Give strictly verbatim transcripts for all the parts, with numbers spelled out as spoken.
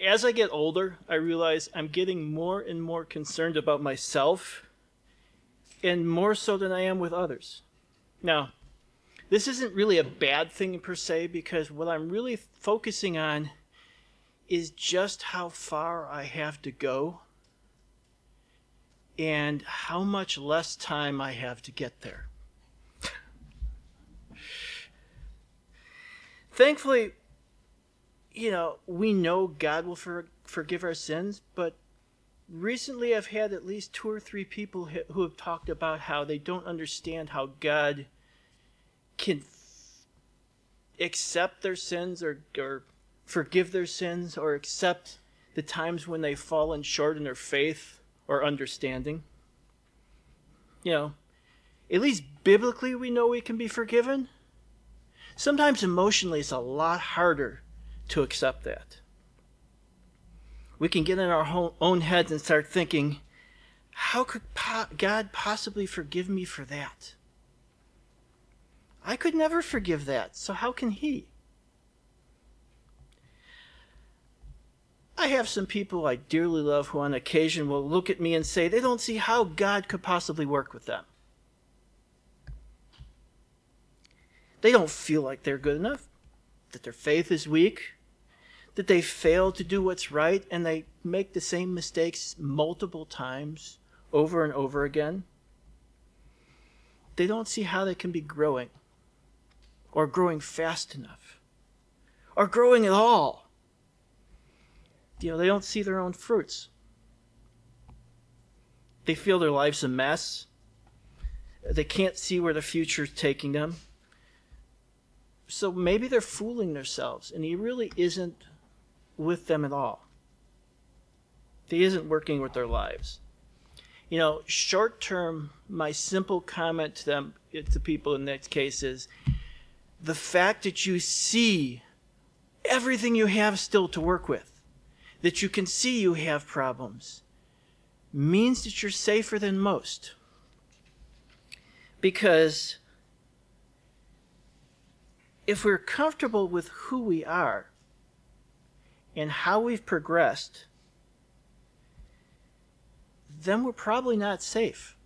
as I get older, I realize I'm getting more and more concerned about myself, and more so than I am with others. Now, this isn't really a bad thing per se, because what I'm really focusing on is just how far I have to go and how much less time I have to get there. Thankfully, you know, we know God will for, forgive our sins, but recently I've had at least two or three people who have talked about how they don't understand how God can f- accept their sins or, or forgive their sins or accept the times when they've fallen short in their faith or understanding. You know, at least biblically we know we can be forgiven. Sometimes emotionally it's a lot harder to accept that. We can get in our own heads and start thinking, how could po- God possibly forgive me for that? I could never forgive that, so how can He? I have some people I dearly love who on occasion will look at me and say they don't see how God could possibly work with them. They don't feel like they're good enough, that their faith is weak, that they fail to do what's right, and they make the same mistakes multiple times over and over again. They don't see how they can be growing, or growing fast enough, or growing at all. You know, they don't see their own fruits. They feel their life's a mess. They can't see where the future's taking them. So maybe they're fooling themselves, and He really isn't with them at all. He isn't working with their lives. You know, short term, my simple comment to them, to people in that case is, the fact that you see everything you have still to work with, that you can see you have problems, means that you're safer than most. Because if we're comfortable with who we are and how we've progressed, then we're probably not safe.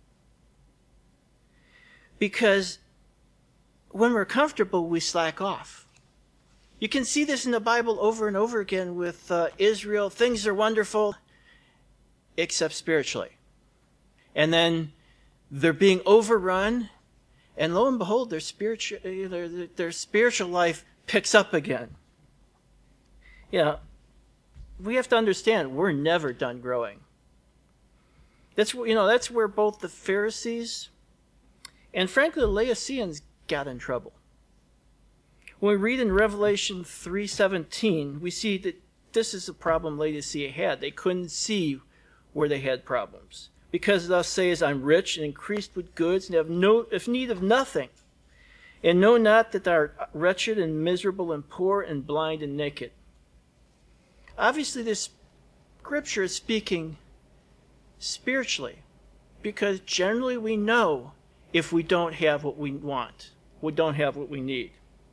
Because when we're comfortable, we slack off. You can see this in the Bible over and over again with uh, Israel. Things are wonderful, except spiritually. And then they're being overrun, and lo and behold, their spiritual, their, their spiritual life picks up again. You know, we have to understand we're never done growing. That's, you know, that's where both the Pharisees and frankly the Laodiceans got in trouble. When we read in Revelation three seventeen, we see that this is a problem Laodicea had. They couldn't see where they had problems. Because thou sayest, I'm rich and increased with goods, and have no if need of nothing, and know not that thou art wretched and miserable and poor and blind and naked. Obviously, this scripture is speaking spiritually, because generally we know if we don't have what we want, we don't have what we need.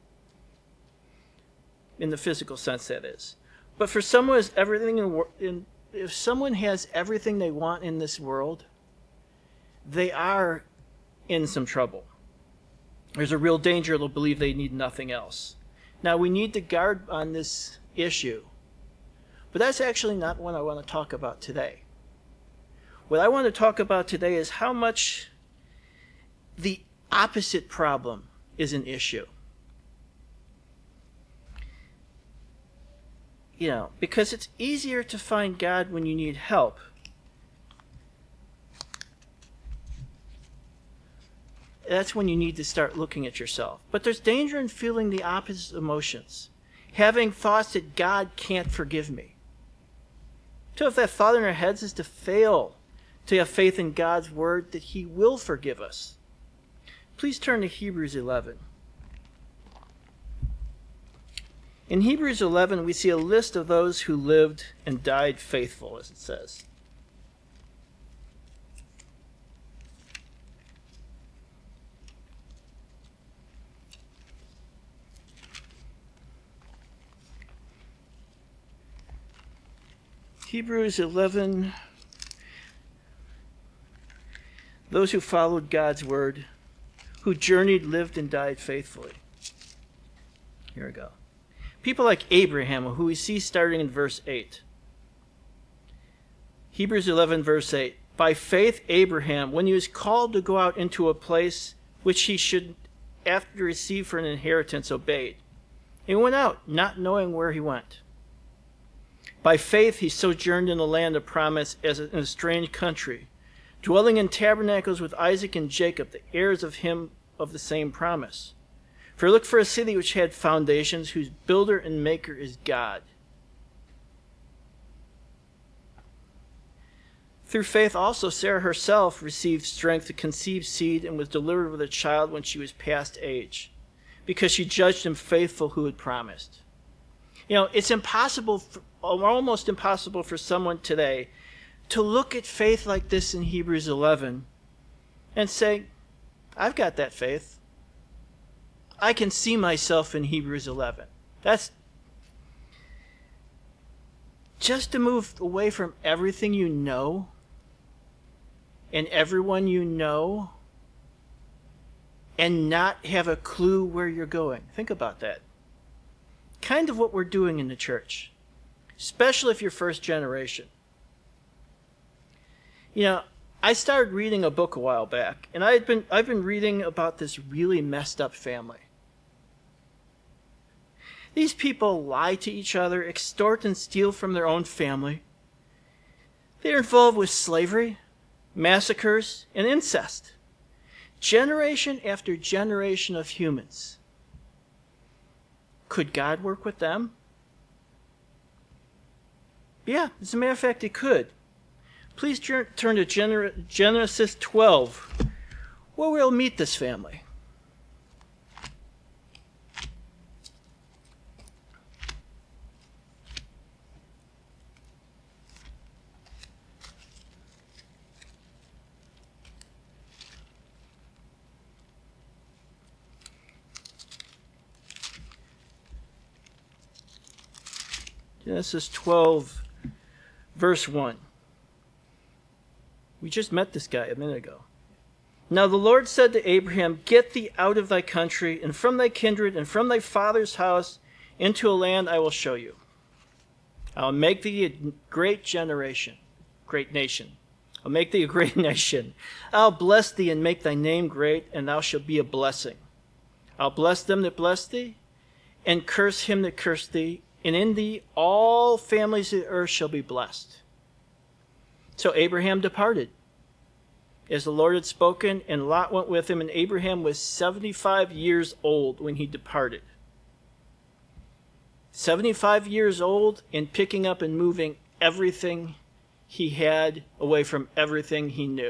In the physical sense, that is. But for someone who has everything in, in if someone has everything they want in this world, they are in some trouble. There's a real danger they'll believe they need nothing else. Now, we need to guard on this issue, but that's actually not what I want to talk about today. What I want to talk about today is how much the opposite problem is an issue. You know, because it's easier to find God when you need help. That's when you need to start looking at yourself. But there's danger in feeling the opposite emotions. Having thoughts that God can't forgive me. So if that thought in our heads is to fail to have faith in God's word that He will forgive us. Please turn to Hebrews eleven. In Hebrews eleven, we see a list of those who lived and died faithful, as it says. Hebrews eleven. Those who followed God's word, who journeyed, lived, and died faithfully. Here we go. People like Abraham, who we see starting in verse eight. Hebrews eleven, verse eight. By faith, Abraham, when he was called to go out into a place which he should after receive for an inheritance, obeyed. He went out, not knowing where he went. By faith, he sojourned in the land of promise as in a strange country, dwelling in tabernacles with Isaac and Jacob, the heirs of him of the same promise. For look for a city which had foundations, whose builder and maker is God. Through faith also Sarah herself received strength to conceive seed and was delivered with a child when she was past age, because she judged him faithful who had promised. You know, it's impossible, for, almost impossible for someone today to look at faith like this in Hebrews eleven and say, I've got that faith. I can see myself in Hebrews eleven. That's just to move away from everything you know and everyone you know and not have a clue where you're going. Think about that. Kind of what we're doing in the church, especially if you're first generation. You know, I started reading a book a while back, and I had been I've been reading about this really messed up family. These people lie to each other, extort and steal from their own family. They're involved with slavery, massacres, and incest. Generation after generation of humans. Could God work with them? Yeah, as a matter of fact, he could. Please turn to Genesis twelve, where we'll meet this family. Genesis twelve, verse one. We just met this guy a minute ago. Now the Lord said to Abraham, get thee out of thy country, and from thy kindred, and from thy father's house, into a land I will show you. I will make thee a great generation, great nation. I'll make thee a great nation. I'll bless thee and make thy name great, and thou shalt be a blessing. I'll bless them that bless thee, and curse him that curse thee, and in thee all families of the earth shall be blessed. So Abraham departed, as the Lord had spoken, and Lot went with him, and Abraham was seventy-five years old when he departed. seventy-five years old and picking up and moving everything he had away from everything he knew.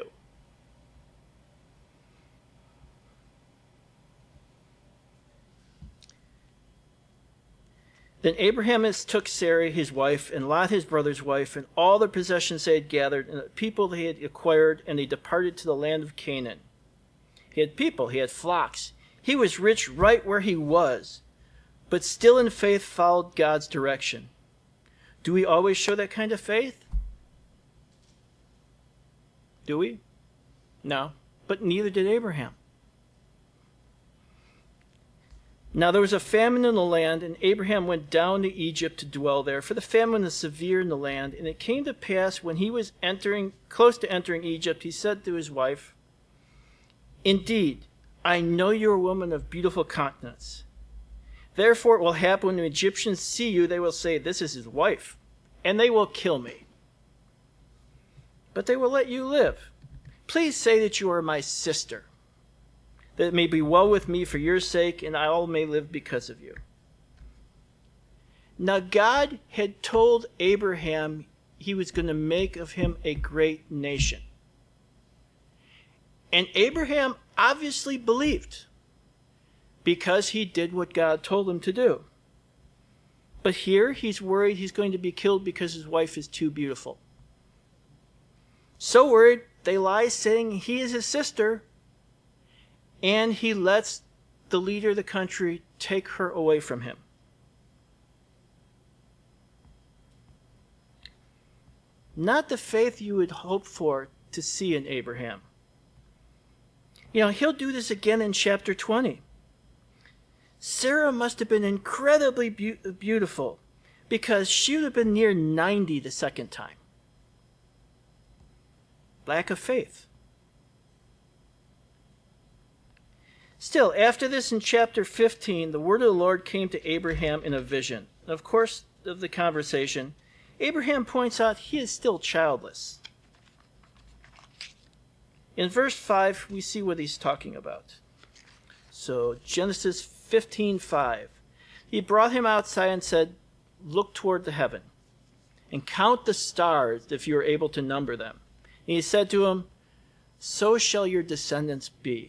Then Abraham took Sarai his wife, and Lot his brother's wife, and all the possessions they had gathered, and the people they had acquired, and they departed to the land of Canaan. He had people, he had flocks. He was rich right where he was, but still in faith followed God's direction. Do we always show that kind of faith? Do we? No, but neither did Abraham. Now there was a famine in the land, and Abraham went down to Egypt to dwell there, for the famine was severe in the land. And it came to pass, when he was entering, close to entering Egypt, he said to his wife, indeed, I know you are a woman of beautiful countenance. Therefore it will happen when the Egyptians see you, they will say, this is his wife, and they will kill me. But they will let you live. Please say that you are my sister, that it may be well with me for your sake, and I all may live because of you. Now God had told Abraham he was going to make of him a great nation. And Abraham obviously believed, because he did what God told him to do. But here he's worried he's going to be killed because his wife is too beautiful. So worried, they lie saying he is his sister, and he lets the leader of the country take her away from him. not the faith you would hope for to see in Abraham. You know, he'll do this again in chapter twenty. Sarah must have been incredibly be- beautiful because she would have been near ninety the second time. Lack of faith. Still, after this in chapter fifteen, the word of the Lord came to Abraham in a vision. Of course, of the conversation, Abraham points out he is still childless. In verse five, we see what he's talking about. So, Genesis fifteen five. He brought him outside and said, "Look toward the heaven, and count the stars if you are able to number them." And he said to him, "So shall your descendants be."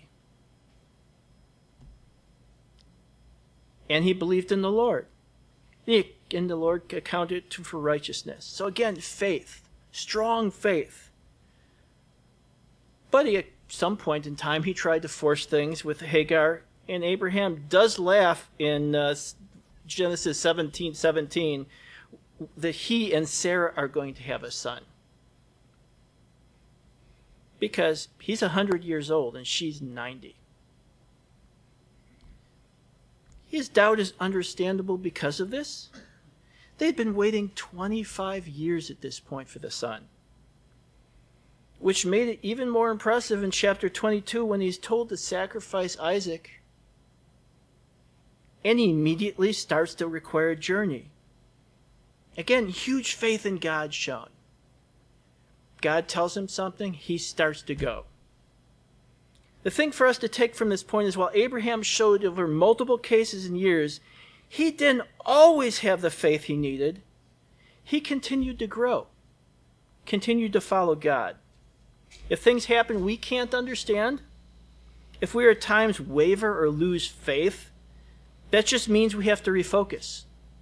And he believed in the Lord. And the Lord accounted to for righteousness. So again, faith, strong faith. But he, at some point in time, he tried to force things with Hagar, and Abraham does laugh in uh, Genesis seventeen seventeen that he and Sarah are going to have a son. Because he's one hundred years old and she's ninety. His doubt is understandable because of this. They'd been waiting twenty-five years at this point for the son, which made it even more impressive in chapter twenty-two when he's told to sacrifice Isaac. And he immediately starts the required journey. Again, huge faith in God shown. God tells him something, he starts to go. The thing for us to take from this point is while Abraham showed over multiple cases and years, he didn't always have the faith he needed. He continued to grow, continued to follow God. If things happen we can't understand, if we at times waver or lose faith, that just means we have to refocus.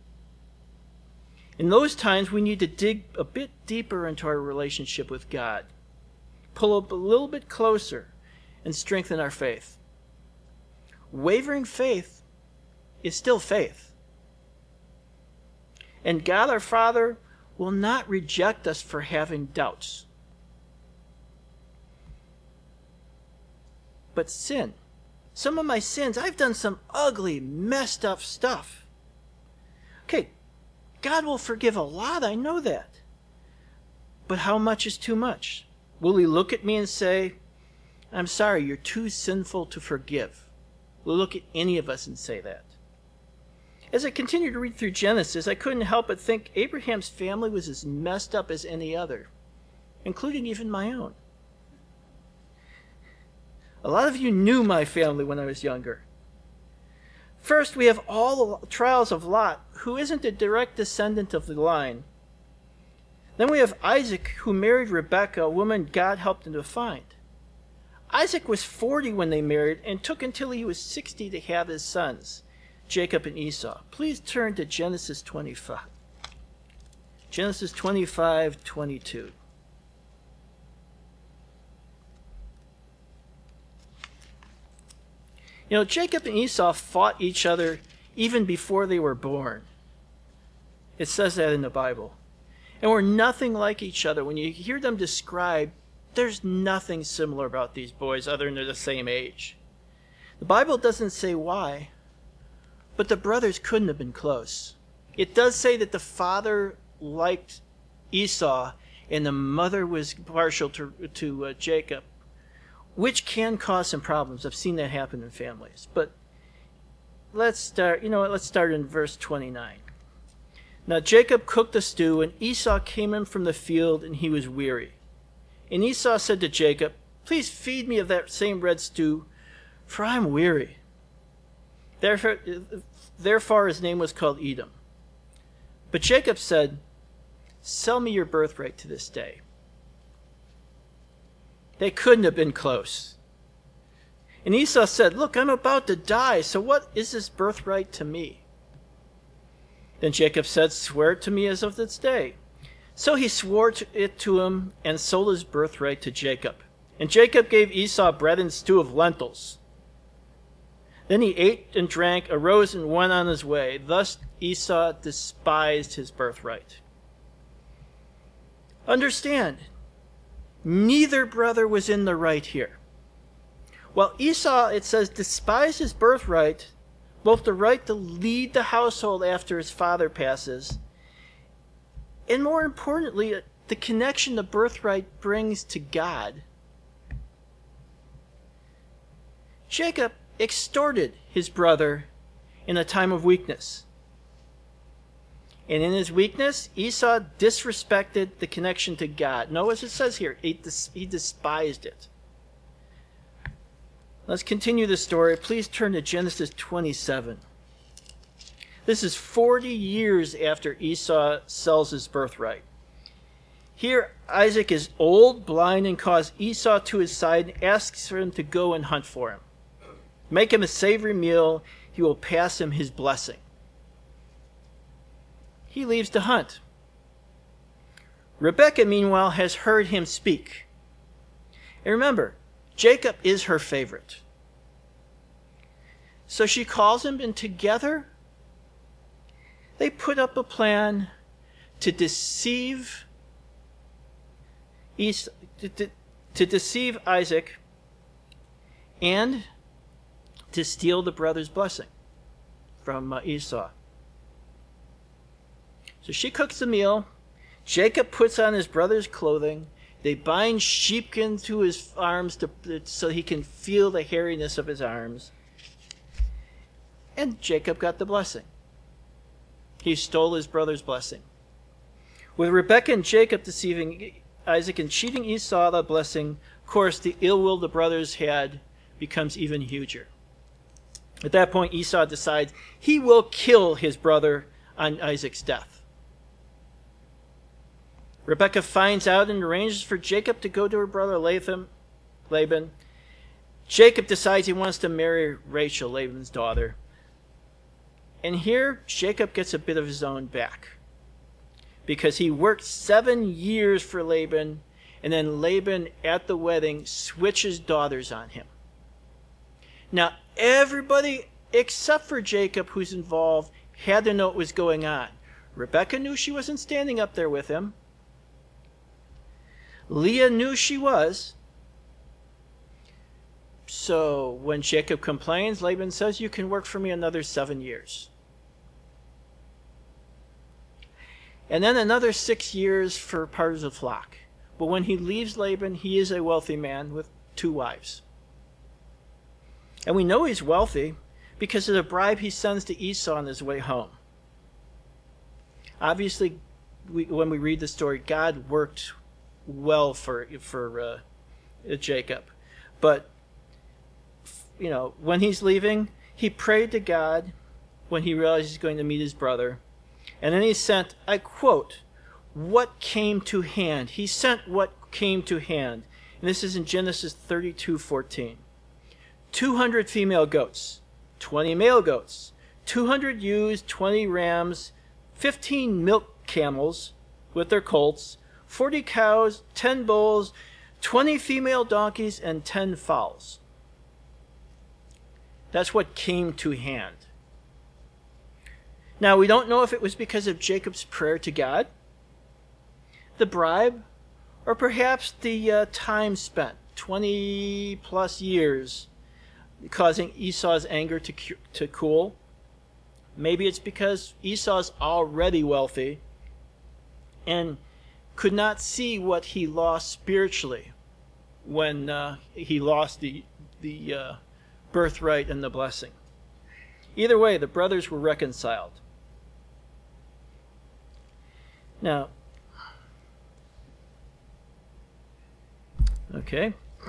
In those times, we need to dig a bit deeper into our relationship with God, pull up a little bit closer, and strengthen our faith. Wavering faith is still faith. And God our Father will not reject us for having doubts. But sin, some of my sins, I've done some ugly, messed up stuff. Okay, God will forgive a lot, I know that. But how much is too much? Will he look at me and say, "I'm sorry, you're too sinful to forgive"? Will he look at any of us and say that? As I continued to read through Genesis, I couldn't help but think Abraham's family was as messed up as any other, including even my own. A lot of you knew my family when I was younger. First, we have all the trials of Lot, who isn't a direct descendant of the line. Then we have Isaac, who married Rebekah, a woman God helped him to find. Isaac was forty when they married and took until he was sixty to have his sons, Jacob and Esau. Please turn to Genesis twenty-five. Genesis twenty-five twenty-two. You know, Jacob and Esau fought each other even before they were born. It says that in the Bible. And were nothing like each other. When you hear them described, there's nothing similar about these boys other than they're the same age. The Bible doesn't say why, but the brothers couldn't have been close. It does say that the father liked Esau and the mother was partial to, to uh, Jacob, which can cause some problems. I've seen that happen in families. But let's start, you know what, let's start in verse twenty-nine. Now Jacob cooked a stew, and Esau came in from the field, and he was weary. And Esau said to Jacob, "Please feed me of that same red stew, for I am weary." Therefore, therefore his name was called Edom. But Jacob said, "Sell me your birthright to this day." They couldn't have been close. And Esau said, "Look, I'm about to die, so what is this birthright to me?" Then Jacob said, "Swear it to me as of this day." So he swore it to him and sold his birthright to Jacob. And Jacob gave Esau bread and stew of lentils. Then he ate and drank, arose and went on his way. Thus Esau despised his birthright. Understand, neither brother was in the right here. While Esau, it says, despised his birthright, both the right to lead the household after his father passes, and more importantly, the connection the birthright brings to God. Jacob extorted his brother in a time of weakness. And in his weakness, Esau disrespected the connection to God. Notice it says here, he, des- he despised it. Let's continue the story. Please turn to Genesis twenty-seven. This is forty years after Esau sells his birthright. Here, Isaac is old, blind, and calls Esau to his side and asks for him to go and hunt for him. Make him a savory meal. He will pass him his blessing. He leaves to hunt. Rebekah, meanwhile, has heard him speak. And remember, Jacob is her favorite. So she calls him, and together they put up a plan to deceive Esau, to, to, to deceive Isaac and to steal the brother's blessing from uh, Esau. So she cooks the meal. Jacob puts on his brother's clothing. They bind sheepskin to his arms to, so he can feel the hairiness of his arms. And Jacob got the blessing. He stole his brother's blessing. With Rebekah and Jacob deceiving Isaac and cheating Esau the blessing, of course, the ill will the brothers had becomes even huger. At that point, Esau decides he will kill his brother on Isaac's death. Rebekah finds out and arranges for Jacob to go to her brother Laban. Laban. Jacob decides he wants to marry Rachel, Laban's daughter. And here, Jacob gets a bit of his own back. Because he worked seven years for Laban, and then Laban, at the wedding, switches daughters on him. Now, everybody except for Jacob who's involved had to know what was going on. Rebekah knew she wasn't standing up there with him. Leah knew she was. So when Jacob complains, Laban says, you can work for me another seven years. And then another six years for part of the flock. But when he leaves Laban, he is a wealthy man with two wives. And we know he's wealthy because of the bribe he sends to Esau on his way home. Obviously, we, when we read the story, God worked well for for uh, Jacob. But, you know, when he's leaving, he prayed to God when he realized he's going to meet his brother. And then he sent, I quote, what came to hand. He sent what came to hand. And this is in Genesis thirty-two fourteen. two hundred female goats, twenty male goats, two hundred ewes, twenty rams, fifteen milk camels with their colts, forty cows, ten bulls, twenty female donkeys, and ten fowls. That's what came to hand. Now, we don't know if it was because of Jacob's prayer to God, the bribe, or perhaps the uh, time spent, twenty plus years, causing Esau's anger to, to cool. Maybe it's because Esau's already wealthy and could not see what he lost spiritually when uh, he lost the, the uh, birthright and the blessing. Either way, the brothers were reconciled. Now, okay.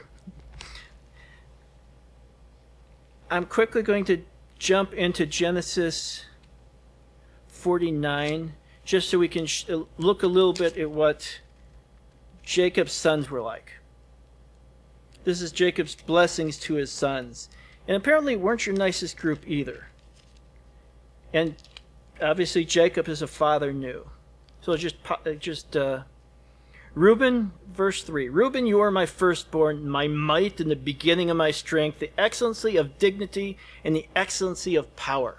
I'm quickly going to jump into Genesis forty-nine, just so we can sh- look a little bit at what Jacob's sons were like. This is Jacob's blessings to his sons. And apparently weren't your nicest group either. And obviously Jacob as a father knew. So just, just uh, Reuben, verse three. Reuben, you are my firstborn, my might and the beginning of my strength, the excellency of dignity and the excellency of power.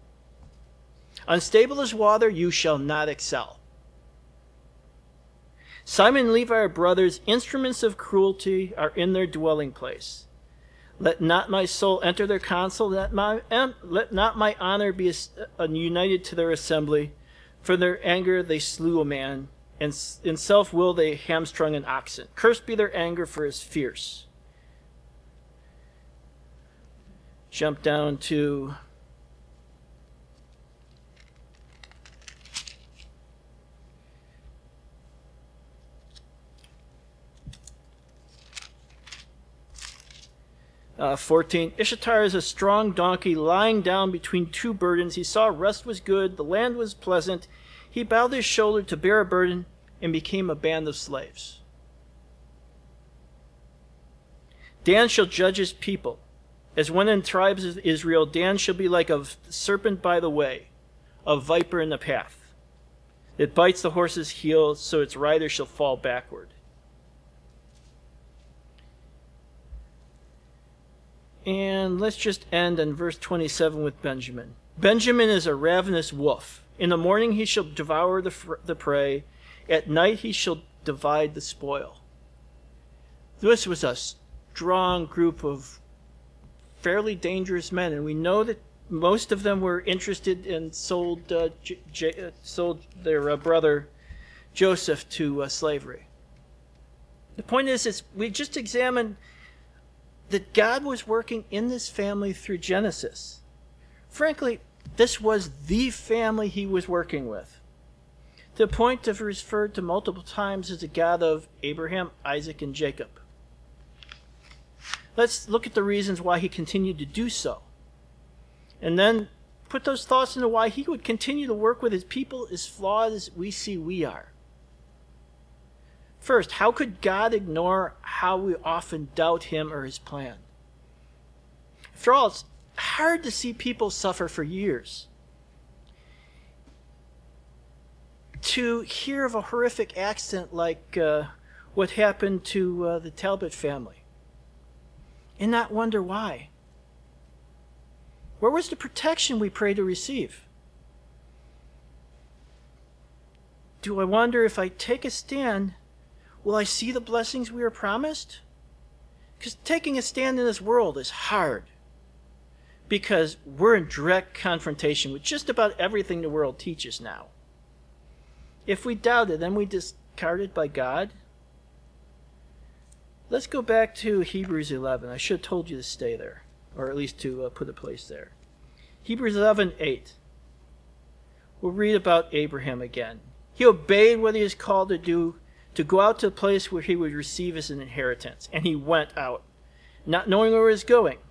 Unstable as water, you shall not excel. Simon and Levi are brothers. Instruments of cruelty are in their dwelling place. Let not my soul enter their council. Let, my, let not my honor be united to their assembly. For their anger they slew a man, and in self-will they hamstrung an oxen. Cursed be their anger, for it is fierce. Jump down to Uh, fourteen, Ishtar is a strong donkey lying down between two burdens. He saw rest was good, the land was pleasant. He bowed his shoulder to bear a burden and became a band of slaves. Dan shall judge his people. As one in tribes of Israel, Dan shall be like a serpent by the way, a viper in the path. It bites the horse's heel, so its rider shall fall backward. And let's just end on verse twenty-seven with Benjamin. Benjamin is a ravenous wolf. In the morning he shall devour the, fr- the prey. At night he shall divide the spoil. This was a strong group of fairly dangerous men, and we know that most of them were interested and sold uh, J- J- sold their uh, brother Joseph to uh, slavery. The point is, is we just examined that God was working in this family through Genesis. Frankly, this was the family he was working with. To the point of referred to multiple times as the God of Abraham, Isaac, and Jacob. Let's look at the reasons why he continued to do so. And then put those thoughts into why he would continue to work with his people as flawed as we see we are. First, how could God ignore how we often doubt him or his plan? After all, it's hard to see people suffer for years. To hear of a horrific accident like uh, what happened to uh, the Talbot family and not wonder why. Where was the protection we pray to receive? Do I wonder if I take a stand, will I see the blessings we are promised? Because taking a stand in this world is hard. Because we're in direct confrontation with just about everything the world teaches now. If we doubt it, then we discard it by God. Let's go back to Hebrews eleven. I should have told you to stay there, or at least to uh, put a place there. Hebrews eleven eight. We'll read about Abraham again. He obeyed what he was called to do, to go out to the place where he would receive his inheritance. And he went out, not knowing where he was going.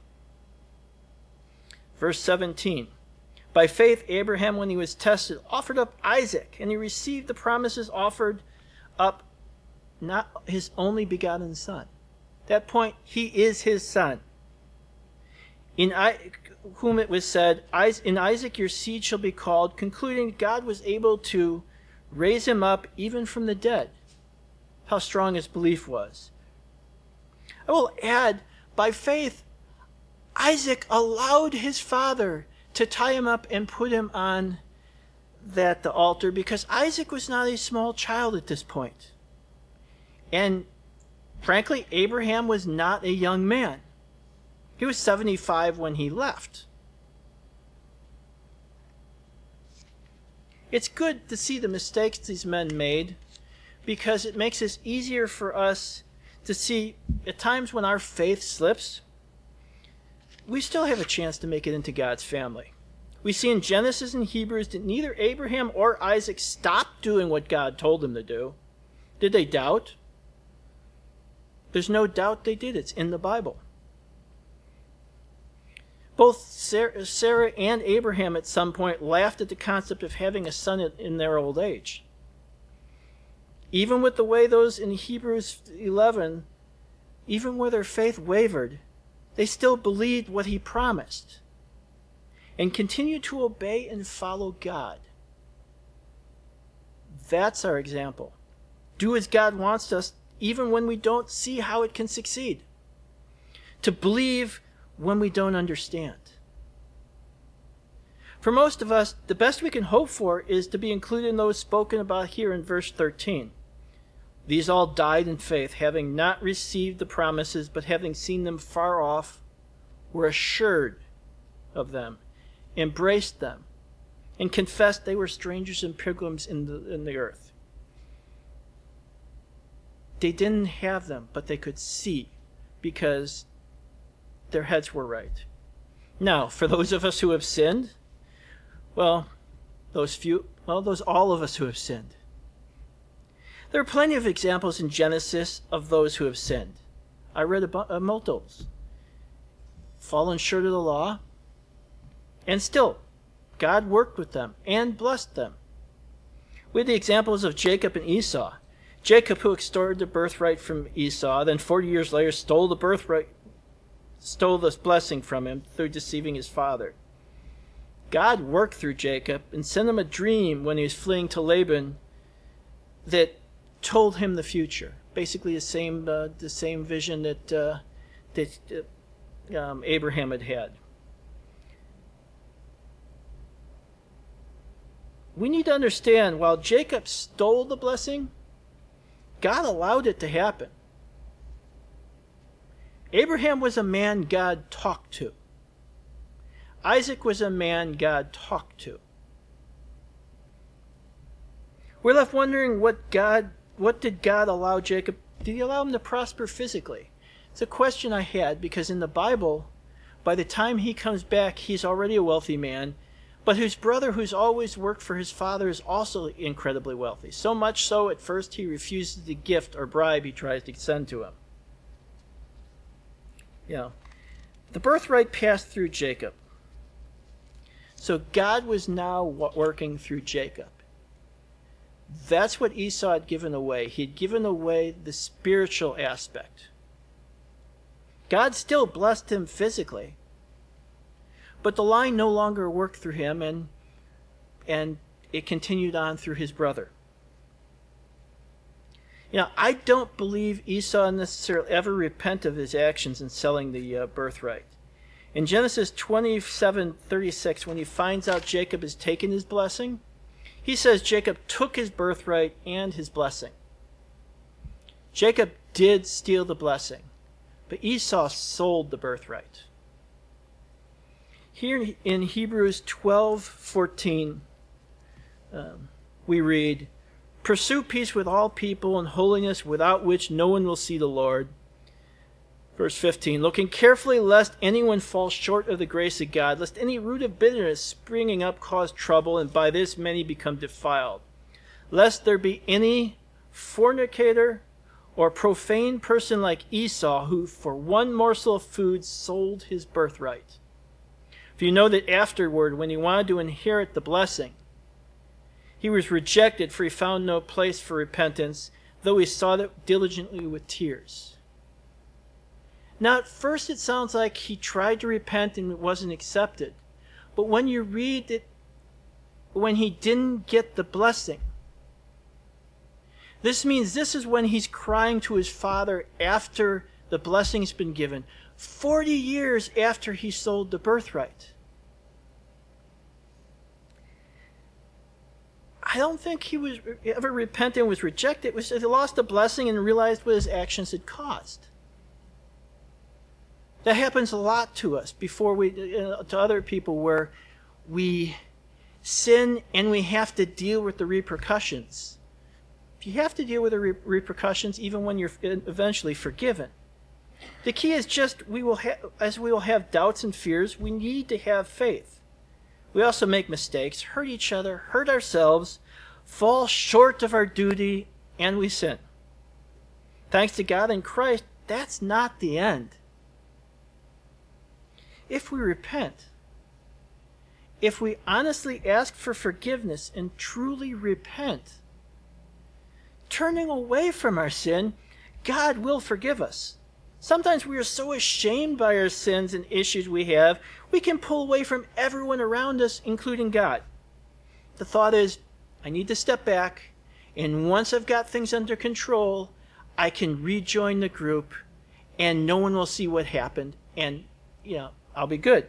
Verse seventeen. By faith, Abraham, when he was tested, offered up Isaac, and he received the promises offered up not his only begotten son. At that point, he is his son. In I, whom it was said, in Isaac your seed shall be called, concluding God was able to raise him up even from the dead. How strong his belief was. I will add, by faith, Isaac allowed his father to tie him up and put him on that the altar, because Isaac was not a small child at this point. And frankly, Abraham was not a young man. He was seventy-five when he left. It's good to see the mistakes these men made, because it makes it easier for us to see at times when our faith slips, we still have a chance to make it into God's family. We see in Genesis and Hebrews that neither Abraham or Isaac stopped doing what God told them to do. Did they doubt? There's no doubt they did. It's in the Bible. Both Sarah and Abraham at some point laughed at the concept of having a son in their old age. Even with the way those in Hebrews eleven, even where their faith wavered, they still believed what he promised and continued to obey and follow God. That's our example. Do as God wants us, even when we don't see how it can succeed. To believe when we don't understand. For most of us, the best we can hope for is to be included in those spoken about here in verse thirteen. These all died in faith, having not received the promises, but having seen them far off, were assured of them, embraced them, and confessed they were strangers and pilgrims in the, in the earth. They didn't have them, but they could see because their heads were right. Now, for those of us who have sinned, well, those few, well, those all of us who have sinned. There are plenty of examples in Genesis of those who have sinned. I read about uh, multiples. Fallen short of the law, and still, God worked with them and blessed them. We have the examples of Jacob and Esau. Jacob, who extorted the birthright from Esau, then forty years later stole the birthright, stole this blessing from him through deceiving his father. God worked through Jacob and sent him a dream when he was fleeing to Laban that told him the future. Basically, the same uh, the same vision that uh, that uh, um, Abraham had had. We need to understand, while Jacob stole the blessing, God allowed it to happen. Abraham was a man God talked to. Isaac was a man God talked to. We're left wondering what God, what did God allow Jacob? Did he allow him to prosper physically? It's a question I had, because in the Bible, by the time he comes back, he's already a wealthy man, but his brother, who's always worked for his father, is also incredibly wealthy. So much so, at first, he refuses the gift or bribe he tries to send to him. You know, the birthright passed through Jacob. So God was now working through Jacob. That's what Esau had given away. He had given away the spiritual aspect. God still blessed him physically, but the line no longer worked through him, and and it continued on through his brother. You know, I don't believe Esau necessarily ever repent of his actions in selling the uh, birthright. In Genesis twenty-seven thirty-six, when he finds out Jacob has taken his blessing, he says Jacob took his birthright and his blessing. Jacob did steal the blessing, but Esau sold the birthright. Here in Hebrews twelve fourteen, um, we read, "Pursue peace with all people and holiness, without which no one will see the Lord." Verse fifteen, "Looking carefully lest anyone fall short of the grace of God, lest any root of bitterness springing up cause trouble, and by this many become defiled. Lest there be any fornicator or profane person like Esau, who for one morsel of food sold his birthright. For you know that afterward, when he wanted to inherit the blessing, he was rejected, for he found no place for repentance, though he sought it diligently with tears." Now, at first it sounds like he tried to repent and it wasn't accepted. But when you read it, when he didn't get the blessing, this means this is when he's crying to his father after the blessing's been given, forty years after he sold the birthright. I don't think he was ever repentant and was rejected. It was he lost the blessing and realized what his actions had caused. That happens a lot to us before we, uh, to other people, where we sin and we have to deal with the repercussions. You have to deal with the re- repercussions even when you're eventually forgiven. The key is just, we will ha- as we will have doubts and fears, we need to have faith. We also make mistakes, hurt each other, hurt ourselves, fall short of our duty, and we sin. Thanks to God in Christ, that's not the end. If we repent, if we honestly ask for forgiveness and truly repent, turning away from our sin, God will forgive us. Sometimes we are so ashamed by our sins and issues we have, we can pull away from everyone around us, including God. The thought is, I need to step back, and once I've got things under control, I can rejoin the group, and no one will see what happened, and, you know, I'll be good.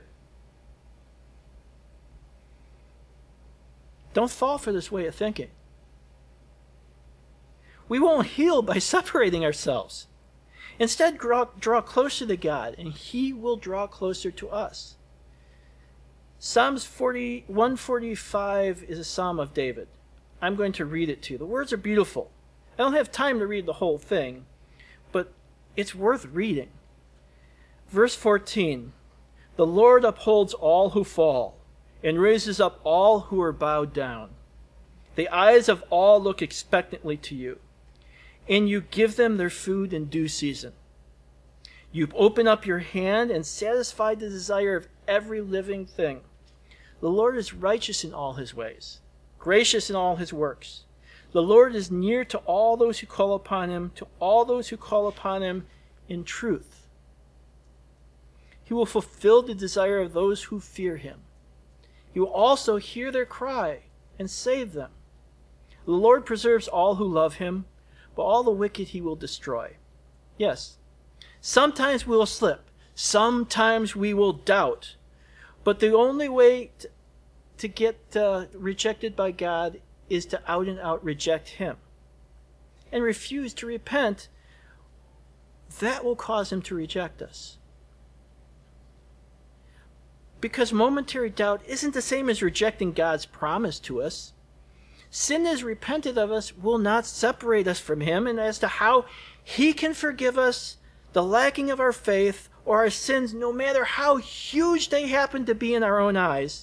Don't fall for this way of thinking. We won't heal by separating ourselves. Instead, draw, draw closer to God, and he will draw closer to us. Psalms forty, one forty-five is a psalm of David. I'm going to read it to you. The words are beautiful. I don't have time to read the whole thing, but it's worth reading. Verse fourteen, the Lord upholds all who fall and raises up all who are bowed down. The eyes of all look expectantly to you, and you give them their food in due season. You open up your hand and satisfy the desire of every living thing. The Lord is righteous in all his ways, gracious in all his works. The Lord is near to all those who call upon him, to all those who call upon him in truth. He will fulfill the desire of those who fear him. He will also hear their cry and save them. The Lord preserves all who love him, but all the wicked he will destroy. Yes, sometimes we will slip. Sometimes we will doubt. But the only way to, to get uh, rejected by God is to out and out reject him and refuse to repent. That will cause him to reject us. Because momentary doubt isn't the same as rejecting God's promise to us. Sin as repented of us will not separate us from him, and as to how he can forgive us the lacking of our faith or our sins, no matter how huge they happen to be in our own eyes.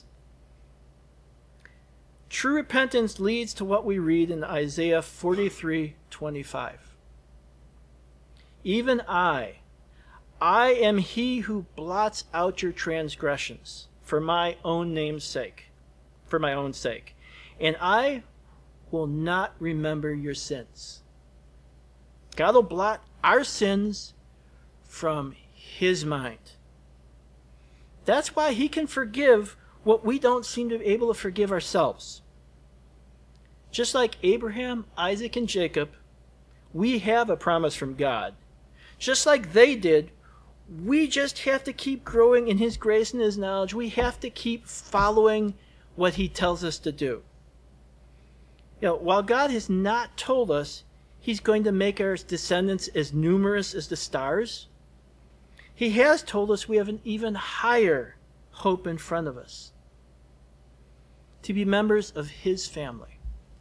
True repentance leads to what we read in Isaiah forty-three twenty-five. Even I, I am he who blots out your transgressions for my own name's sake, for my own sake, and I will not remember your sins. God will blot our sins from his mind. That's why he can forgive what we don't seem to be able to forgive ourselves. Just like Abraham, Isaac, and Jacob, we have a promise from God. Just like they did, we just have to keep growing in his grace and his knowledge. We have to keep following what he tells us to do. You know, while God has not told us he's going to make our descendants as numerous as the stars, he has told us we have an even higher hope in front of us: to be members of his family.